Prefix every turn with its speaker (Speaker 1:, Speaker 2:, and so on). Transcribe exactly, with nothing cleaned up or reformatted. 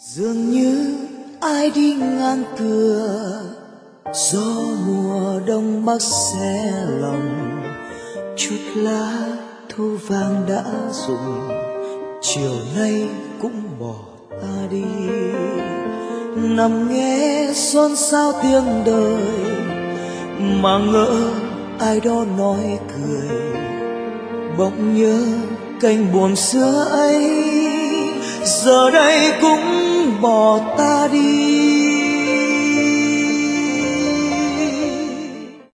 Speaker 1: Dường như ai đi ngang cửa, gió mùa đông bắc xé lòng. Chút lá thu vàng đã rụng, chiều nay cũng bỏ ta đi. Nằm nghe xôn xao tiếng đời, mà ngỡ ai đó nói cười. Bỗng nhớ cành buồn xưa ấy, giờ đây cũng bỏ ta đi.